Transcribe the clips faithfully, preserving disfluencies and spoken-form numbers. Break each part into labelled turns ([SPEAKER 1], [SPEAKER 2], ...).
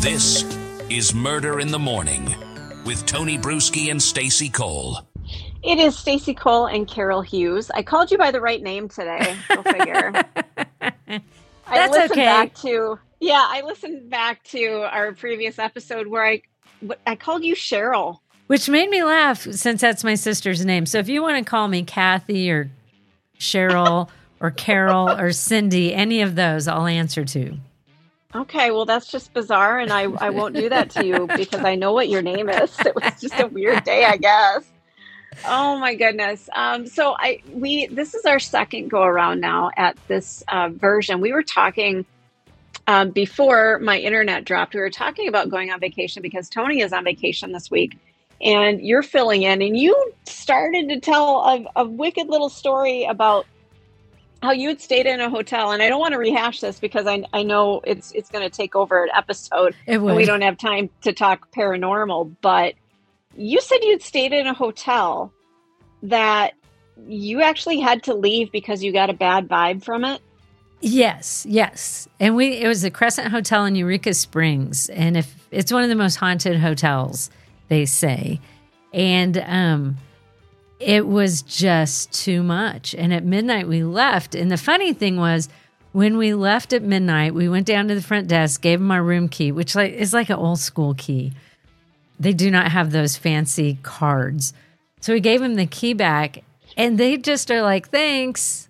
[SPEAKER 1] This is Murder in the Morning with Tony Bruschi and Stacey Cole.
[SPEAKER 2] It is Stacey Cole and Carol Hughes. I called you by the right name today. Go figure.
[SPEAKER 3] That's
[SPEAKER 2] I listened
[SPEAKER 3] okay.
[SPEAKER 2] Back to, yeah, I listened back to our previous episode where I, I called you Cheryl.
[SPEAKER 3] Which made me laugh since that's my sister's name. So if you want to call me Kathy or Cheryl or Carol or Cindy, any of those, I'll answer to.
[SPEAKER 2] Okay, well, that's just bizarre, and I, I won't do that to you because I know what your name is. It was just a weird day, I guess. Oh my goodness. Um, so I we this is our second go around now at this uh, version. We were talking um, before my internet dropped. We were talking about going on vacation because Tony is on vacation this week, and you're filling in. And you started to tell a, a wicked little story about how you had stayed in a hotel, and I don't want to rehash this because I I know it's it's going to take over an episode,
[SPEAKER 3] It would.
[SPEAKER 2] and we don't have time to talk paranormal. But you said you'd stayed in a hotel that you actually had to leave because you got a bad vibe from it.
[SPEAKER 3] Yes, yes. And we it was the Crescent Hotel in Eureka Springs, and if it's one of the most haunted hotels, they say. And um it was just too much. And at midnight we left. And the funny thing was, when we left at midnight, we went down to the front desk, gave them our room key, which like is like an old school key. They do not have those fancy cards. So we gave them the key back, and they just are like, thanks.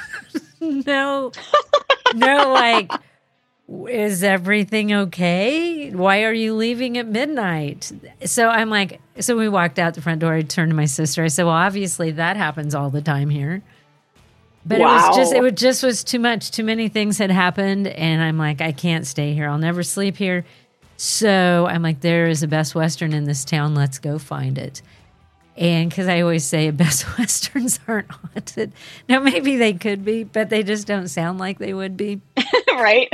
[SPEAKER 3] no, no, like, is everything okay? Why are you leaving at midnight? So I'm like, so we walked out the front door. I turned to my sister. I said, well, obviously that happens all the time here. But
[SPEAKER 2] Wow.
[SPEAKER 3] it was just, it was just was too much. Too many things had happened. And I'm like, I can't stay here. I'll never sleep here. So I'm like, there is a Best Western in this town. Let's go find it. And because I always say Best Westerns aren't haunted. Now, maybe they could be, but they just don't sound like they would be.
[SPEAKER 2] Right?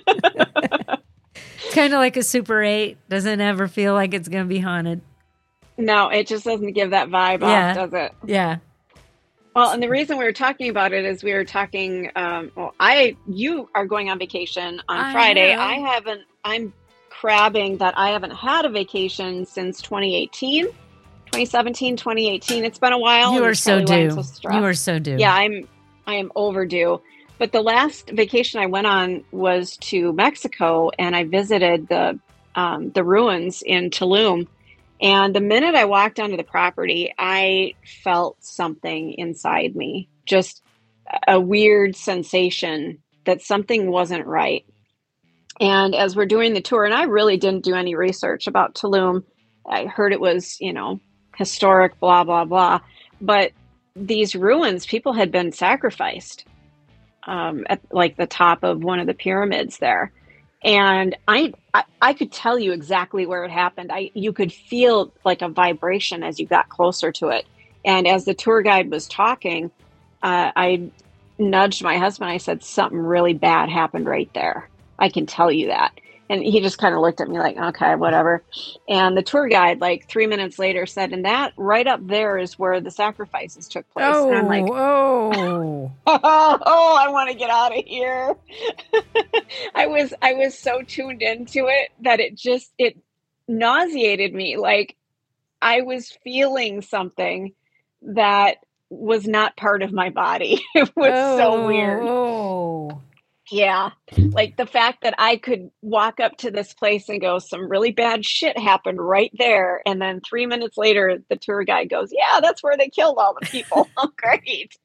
[SPEAKER 3] It's kind of like a Super eight. Doesn't ever feel like it's going to be haunted.
[SPEAKER 2] No, it just doesn't give that vibe
[SPEAKER 3] Yeah.
[SPEAKER 2] off, does it?
[SPEAKER 3] Yeah.
[SPEAKER 2] Well, and the reason we were talking about it is we were talking, um, well, I, you are going on vacation on
[SPEAKER 3] I
[SPEAKER 2] Friday.
[SPEAKER 3] know.
[SPEAKER 2] I haven't, I'm crabbing that I haven't had a vacation since twenty eighteen, twenty seventeen, twenty eighteen. It's been a while.
[SPEAKER 3] You
[SPEAKER 2] and
[SPEAKER 3] are
[SPEAKER 2] it's
[SPEAKER 3] so
[SPEAKER 2] probably why I'm
[SPEAKER 3] due.
[SPEAKER 2] so stressed.
[SPEAKER 3] You are so due.
[SPEAKER 2] Yeah, I'm, I am overdue. But the last vacation I went on was to Mexico, and I visited the, um, the ruins in Tulum. And the minute I walked onto the property, I felt something inside me, just a weird sensation that something wasn't right. And as we're doing the tour, and I really didn't do any research about Tulum, I heard it was, you know, historic, blah, blah, blah. But these ruins, people had been sacrificed um, at like the top of one of the pyramids there. And I, I I could tell you exactly where it happened. I you could feel like a vibration as you got closer to it. And as the tour guide was talking, uh, I nudged my husband. I said, something really bad happened right there. I can tell you that. And he just kind of looked at me like, okay, whatever. And the tour guide, like three minutes later, said, and that right up there is where the sacrifices took place.
[SPEAKER 3] Oh,
[SPEAKER 2] and I'm like,
[SPEAKER 3] oh.
[SPEAKER 2] oh, oh, I want to get out of here. I was I was so tuned into it that it just it nauseated me. Like I was feeling something that was not part of my body. It was
[SPEAKER 3] oh,
[SPEAKER 2] so weird.
[SPEAKER 3] Oh.
[SPEAKER 2] Yeah. Like the fact that I could walk up to this place and go, some really bad shit happened right there. And then three minutes later, the tour guide goes, yeah, that's where they killed all the people. Oh, great.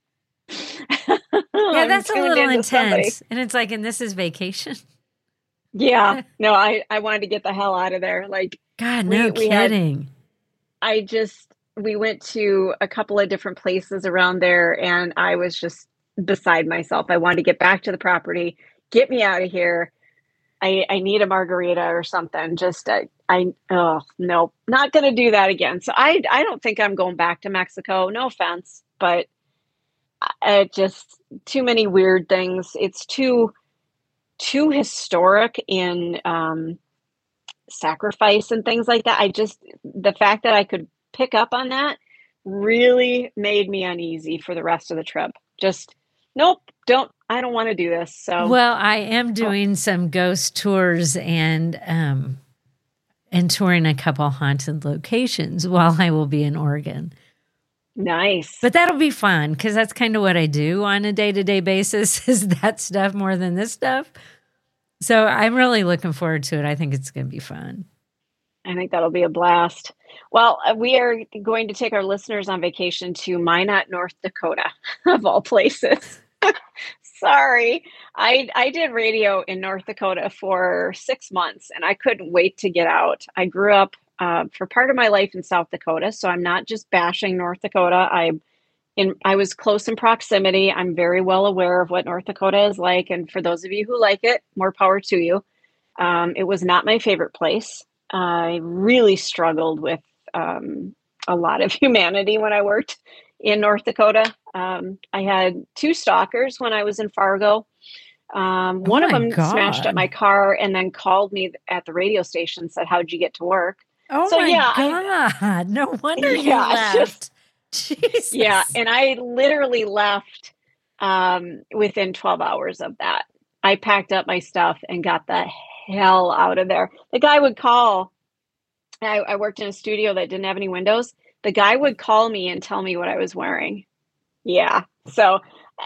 [SPEAKER 3] Yeah, that's a
[SPEAKER 2] tuned
[SPEAKER 3] little
[SPEAKER 2] into
[SPEAKER 3] intense.
[SPEAKER 2] somebody.
[SPEAKER 3] And it's like, and this is vacation.
[SPEAKER 2] Yeah. No, I, I wanted to get the hell out of there. Like,
[SPEAKER 3] God,
[SPEAKER 2] We-
[SPEAKER 3] no
[SPEAKER 2] we had-
[SPEAKER 3] kidding.
[SPEAKER 2] I just, we went to a couple of different places around there, and I was just beside myself. I wanted to get back to the property, get me out of here. I, I need a margarita or something. Just, I, I oh, no, not going to do that again. So I, I don't think I'm going back to Mexico. No offense, but I, just too many weird things. It's too, too historic in, um, sacrifice and things like that. I just, the fact that I could pick up on that really made me uneasy for the rest of the trip. Just, nope, don't, I don't want to do this. So,
[SPEAKER 3] well, I am doing oh. some ghost tours and um, and touring a couple haunted locations while I will be in Oregon.
[SPEAKER 2] Nice.
[SPEAKER 3] But that'll be fun because that's kind of what I do on a day-to-day basis is that stuff more than this stuff. So I'm really looking forward to it. I think it's going to be fun.
[SPEAKER 2] I think that'll be a blast. Well, we are going to take our listeners on vacation to Minot, North Dakota, of all places. Sorry. I I did radio in North Dakota for six months, and I couldn't wait to get out. I grew up uh, for part of my life in South Dakota, so I'm not just bashing North Dakota. I in I was close in proximity. I'm very well aware of what North Dakota is like, and for those of you who like it, more power to you. Um, it was not my favorite place. I really struggled with um, a lot of humanity when I worked in North Dakota. Um, I had two stalkers when I was in Fargo. Um, one
[SPEAKER 3] oh
[SPEAKER 2] of them
[SPEAKER 3] God.
[SPEAKER 2] smashed up my car and then called me at the radio station and said, "How'd you get to work?"
[SPEAKER 3] Oh
[SPEAKER 2] so,
[SPEAKER 3] my
[SPEAKER 2] yeah,
[SPEAKER 3] God. I, no wonder you
[SPEAKER 2] yeah,
[SPEAKER 3] left.
[SPEAKER 2] Just,
[SPEAKER 3] Jesus.
[SPEAKER 2] Yeah. And I literally left um, within twelve hours of that. I packed up my stuff and got the hell out of there. The guy would call. I, I worked in a studio that didn't have any windows. The guy would call me and tell me what I was wearing. Yeah. So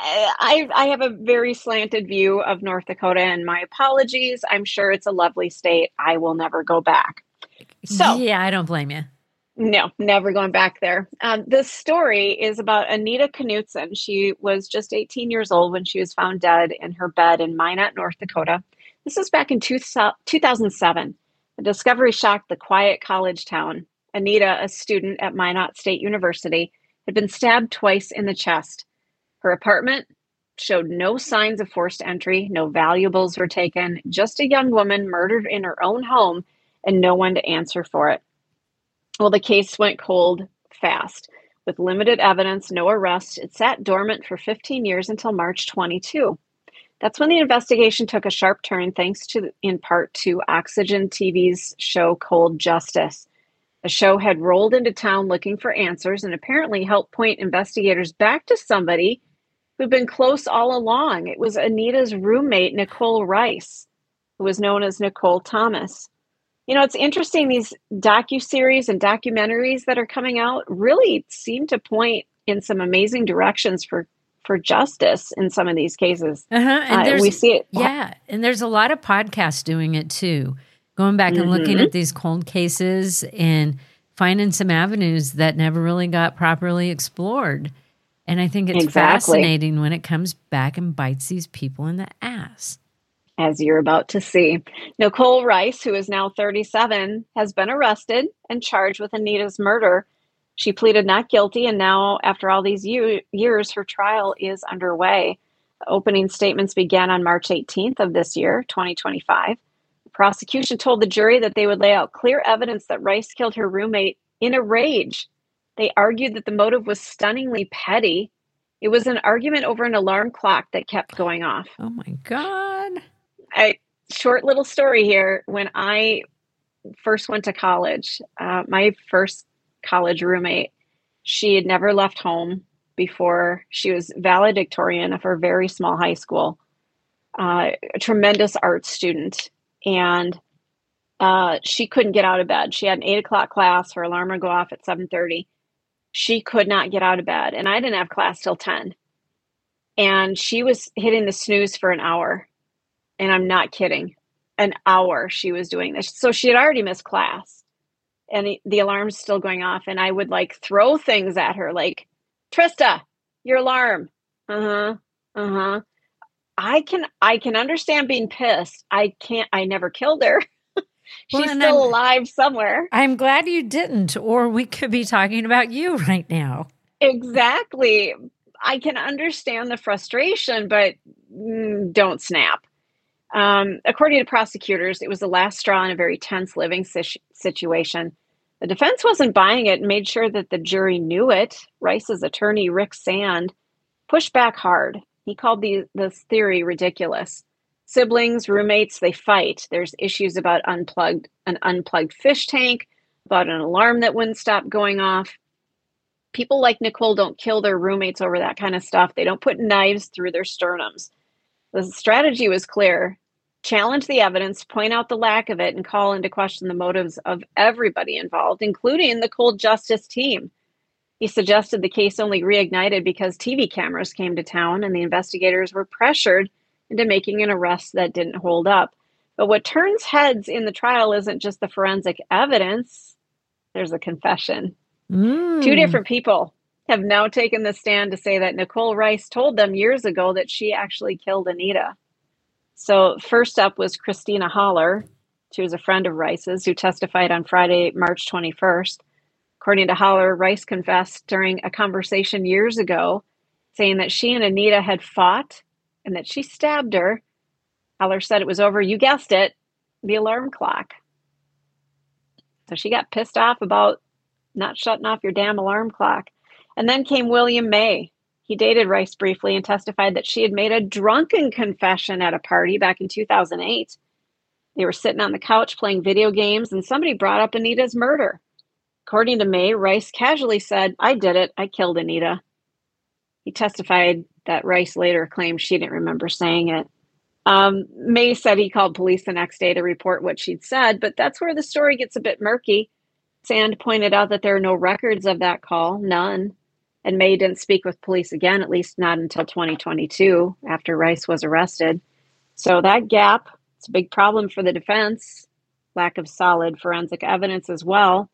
[SPEAKER 2] I I have a very slanted view of North Dakota, and my apologies. I'm sure it's a lovely state. I will never go back. So
[SPEAKER 3] yeah, I don't blame you.
[SPEAKER 2] No, never going back there. Um, this story is about Anita Knutson. She was just eighteen years old when she was found dead in her bed in Minot, North Dakota. This was back in two thousand seven. The discovery shocked the quiet college town. Anita, a student at Minot State University, had been stabbed twice in the chest. Her apartment showed no signs of forced entry. No valuables were taken. Just a young woman murdered in her own home and no one to answer for it. Well, the case went cold fast. With limited evidence, no arrest, it sat dormant for fifteen years until March twenty-second. That's when the investigation took a sharp turn, thanks to, in part to Oxygen T V's show Cold Justice. The show had rolled into town looking for answers and apparently helped point investigators back to somebody who'd been close all along. It was Anita's roommate, Nicole Rice, who was known as Nicole Thomas. You know, it's interesting, these docuseries and documentaries that are coming out really seem to point in some amazing directions for for justice in some of these cases.
[SPEAKER 3] Uh-huh. And
[SPEAKER 2] uh, we see it.
[SPEAKER 3] Yeah. And there's a lot of podcasts doing it too, going back and mm-hmm. looking at these cold cases and finding some avenues that never really got properly explored. And I think it's
[SPEAKER 2] exactly.
[SPEAKER 3] fascinating when it comes back and bites these people in the ass.
[SPEAKER 2] As you're about to see. Nicole Rice, who is now thirty-seven, has been arrested and charged with Anita's murder. She pleaded not guilty, and now, after all these year, years, her trial is underway. Opening statements began on March eighteenth of this year, twenty twenty-five. The prosecution told the jury that they would lay out clear evidence that Rice killed her roommate in a rage. They argued that the motive was stunningly petty. It was an argument over an alarm clock that kept going off.
[SPEAKER 3] Oh, my God.
[SPEAKER 2] A short little story here. When I first went to college, uh, my first college roommate, she had never left home before. She was valedictorian of her very small high school, uh, a tremendous art student. And uh, she couldn't get out of bed. She had an eight o'clock class. Her alarm would go off at seven thirty. She could not get out of bed. And I didn't have class till ten. And she was hitting the snooze for an hour. And I'm not kidding. An hour she was doing this. So she had already missed class. And the, the alarm's still going off. And I would like throw things at her like, Trista, your alarm. Uh-huh. Uh-huh. I can I can understand being pissed. I can't I never killed her. She's well, still I'm, alive somewhere.
[SPEAKER 3] I'm glad you didn't, or we could be talking about you right now.
[SPEAKER 2] Exactly. I can understand the frustration, but mm, don't snap. Um, according to prosecutors, it was the last straw in a very tense living si- situation. The defense wasn't buying it and made sure that the jury knew it. Rice's attorney, Rick Sand, pushed back hard. He called the, this theory ridiculous. Siblings, roommates, they fight. There's issues about unplugged an unplugged fish tank, about an alarm that wouldn't stop going off. People like Nicole don't kill their roommates over that kind of stuff. They don't put knives through their sternums. The strategy was clear. Challenge the evidence, point out the lack of it, and call into question the motives of everybody involved, including the cold justice team. He suggested the case only reignited because T V cameras came to town and the investigators were pressured into making an arrest that didn't hold up. But what turns heads in the trial isn't just the forensic evidence. There's a confession.
[SPEAKER 3] Mm.
[SPEAKER 2] Two different people have now taken the stand to say that Nicole Rice told them years ago that she actually killed Anita. So first up was Christina Holler. She was a friend of Rice's who testified on Friday, March twenty-first. According to Holler, Rice confessed during a conversation years ago, saying that she and Anita had fought and that she stabbed her. Holler said it was over, you guessed it, the alarm clock. So she got pissed off about not shutting off your damn alarm clock. And then came William May. He dated Rice briefly and testified that she had made a drunken confession at a party back in two thousand eight. They were sitting on the couch playing video games and somebody brought up Anita's murder. According to May, Rice casually said, I did it. I killed Anita. He testified that Rice later claimed she didn't remember saying it. Um, May said he called police the next day to report what she'd said, but that's where the story gets a bit murky. Sand pointed out that there are no records of that call, none. And May didn't speak with police again, at least not until twenty twenty-two, after Rice was arrested. So that gap, it's a big problem for the defense. Lack of solid forensic evidence as well.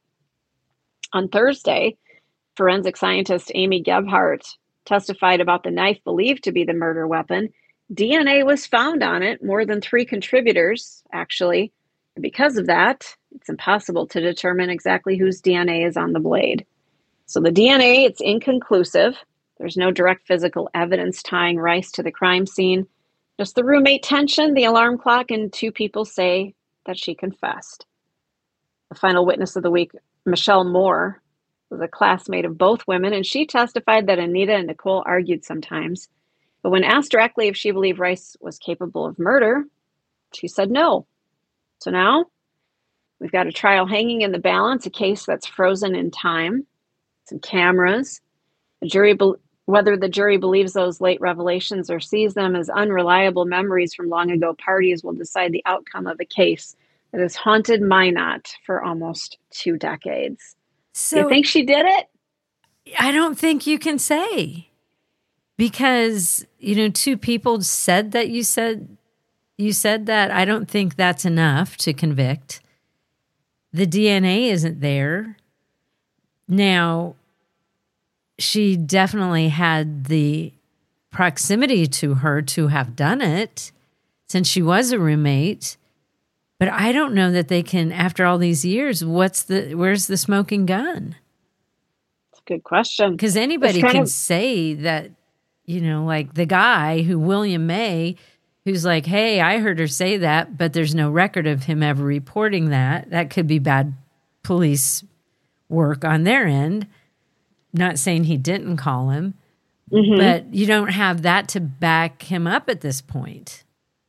[SPEAKER 2] On Thursday, forensic scientist Amy Gebhardt testified about the knife believed to be the murder weapon. D N A was found on it, more than three contributors, actually. And because of that, it's impossible to determine exactly whose D N A is on the blade. So the D N A, it's inconclusive. There's no direct physical evidence tying Rice to the crime scene. Just the roommate tension, the alarm clock, and two people say that she confessed. The final witness of the week, Michelle Moore, was a classmate of both women, and she testified that Anita and Nicole argued sometimes. But when asked directly if she believed Rice was capable of murder, she said no. So now we've got a trial hanging in the balance, a case that's frozen in time, some cameras. The jury, be- whether the jury believes those late revelations or sees them as unreliable memories from long ago parties, will decide the outcome of a case that has haunted Minot for almost two decades. So you think she did it?
[SPEAKER 3] I don't think you can say. Because, you know, two people said that you said you said that. I don't think that's enough to convict. The D N A isn't there. Now, she definitely had the proximity to her to have done it since she was a roommate. But I don't know that they can, after all these years, what's the where's the smoking gun?
[SPEAKER 2] That's a good question.
[SPEAKER 3] Because anybody can
[SPEAKER 2] of-
[SPEAKER 3] say that. You know, like the guy who, William May, who's like, hey, I heard her say that, but there's no record of him ever reporting that. That could be bad police work on their end. Not saying he didn't call him, mm-hmm. but you don't have that to back him up at this point.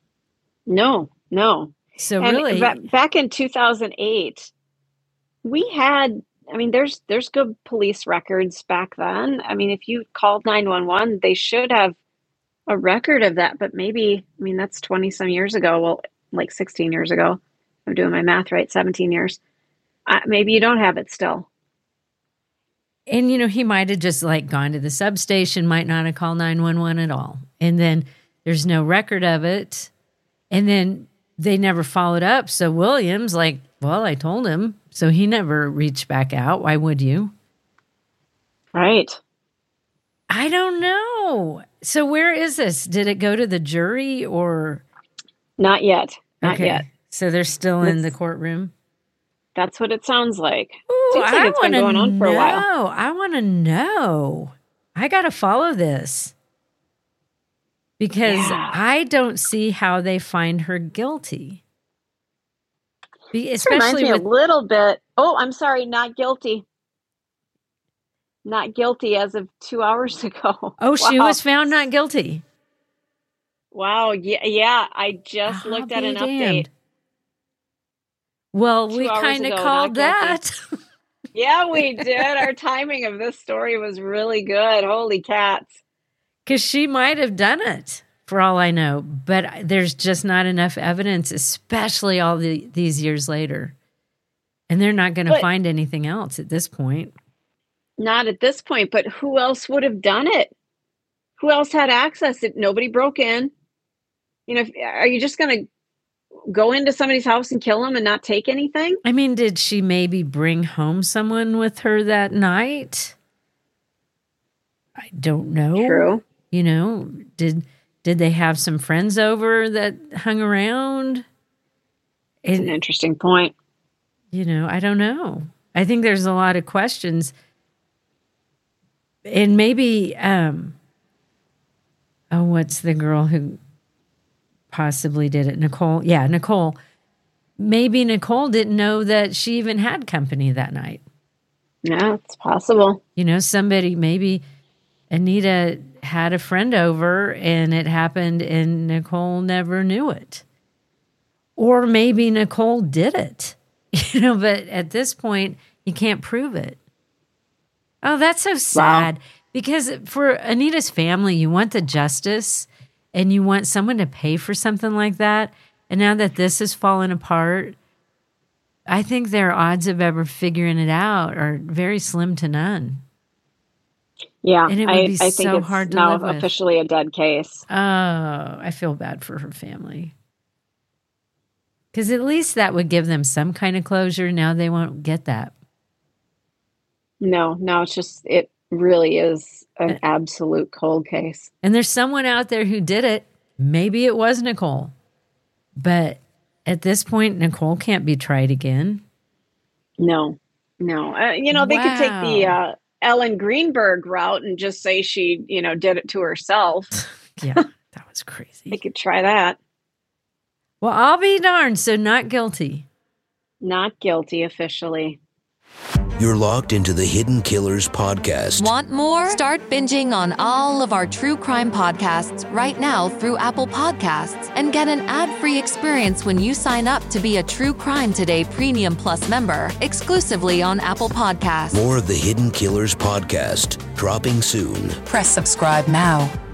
[SPEAKER 2] No, no.
[SPEAKER 3] So
[SPEAKER 2] and
[SPEAKER 3] really...
[SPEAKER 2] ba- back in two thousand eight, we had... I mean, there's there's good police records back then. I mean, if you called nine one one, they should have a record of that. But maybe, I mean, that's twenty some years ago. Well, like sixteen years ago. I'm doing my math right, seventeen years. Uh, maybe you don't have it still.
[SPEAKER 3] And, you know, he might have just like gone to the substation, might not have called nine one one at all. And then there's no record of it. And then they never followed up. So Williams, like, well, I told him. So he never reached back out. Why would you?
[SPEAKER 2] Right.
[SPEAKER 3] I don't know. So where is this? Did it go to the jury or?
[SPEAKER 2] Not yet. Not
[SPEAKER 3] okay.
[SPEAKER 2] yet.
[SPEAKER 3] So they're still
[SPEAKER 2] That's,
[SPEAKER 3] in the courtroom?
[SPEAKER 2] That's what it sounds like.
[SPEAKER 3] Ooh,
[SPEAKER 2] Seems like
[SPEAKER 3] I
[SPEAKER 2] it's been going on for
[SPEAKER 3] know.
[SPEAKER 2] a while.
[SPEAKER 3] I want to know. I got to follow this. Because yeah. I don't see how they find her guilty. Be, especially
[SPEAKER 2] reminds me
[SPEAKER 3] with,
[SPEAKER 2] a little bit. Oh, I'm sorry, not guilty. Not guilty as of two hours ago.
[SPEAKER 3] Oh, she wow. was found not guilty.
[SPEAKER 2] Wow. Yeah, yeah. I just I'll looked at an damned. update.
[SPEAKER 3] Well, two we kind of called that.
[SPEAKER 2] Yeah, we did. Our timing of this story was really good. Holy cats.
[SPEAKER 3] Because she might have done it for all I know. But there's just not enough evidence, especially all the, these years later. And they're not going to find anything else at this point.
[SPEAKER 2] Not at this point, but who else would have done it? Who else had access? If nobody broke in, you know, if, are you just going to go into somebody's house and kill them and not take anything?
[SPEAKER 3] I mean, did she maybe bring home someone with her that night? I don't know.
[SPEAKER 2] True.
[SPEAKER 3] You know, did did they have some friends over that hung around?
[SPEAKER 2] It's an interesting point.
[SPEAKER 3] You know, I don't know. I think there's a lot of questions. And maybe, um, oh, what's the girl who possibly did it? Nicole. Yeah, Nicole. Maybe Nicole didn't know that she even had company that night.
[SPEAKER 2] Yeah, it's possible.
[SPEAKER 3] You know, somebody, maybe Anita had a friend over and it happened and Nicole never knew it. Or maybe Nicole did it. You know, but at this point, you can't prove it. Oh, that's so sad. Wow. Because for Anita's family, you want the justice and you want someone to pay for something like that. And now that this has fallen apart, I think their odds of ever figuring it out are very slim to none.
[SPEAKER 2] Yeah,
[SPEAKER 3] and it would
[SPEAKER 2] I,
[SPEAKER 3] be
[SPEAKER 2] I think
[SPEAKER 3] so
[SPEAKER 2] it's
[SPEAKER 3] hard to
[SPEAKER 2] now
[SPEAKER 3] live with.
[SPEAKER 2] Officially a dead case.
[SPEAKER 3] Oh, I feel bad for her family. Because at least that would give them some kind of closure. Now they won't get that.
[SPEAKER 2] No, no, it's just, it really is an absolute cold case.
[SPEAKER 3] And there's someone out there who did it. Maybe it was Nicole. But at this point, Nicole can't be tried again.
[SPEAKER 2] No, no. Uh, you know, they
[SPEAKER 3] wow.
[SPEAKER 2] could take the uh, Ellen Greenberg route and just say she, you know, did it to herself.
[SPEAKER 3] Yeah, that was crazy.
[SPEAKER 2] They could try that.
[SPEAKER 3] Well, I'll be darned. So not guilty.
[SPEAKER 2] Not guilty officially.
[SPEAKER 4] You're locked into the Hidden Killers podcast.
[SPEAKER 5] Want more? Start binging on all of our true crime podcasts right now through Apple Podcasts and get an ad-free experience when you sign up to be a True Crime Today Premium Plus member exclusively on Apple Podcasts.
[SPEAKER 4] More of the Hidden Killers podcast dropping soon.
[SPEAKER 6] Press subscribe now.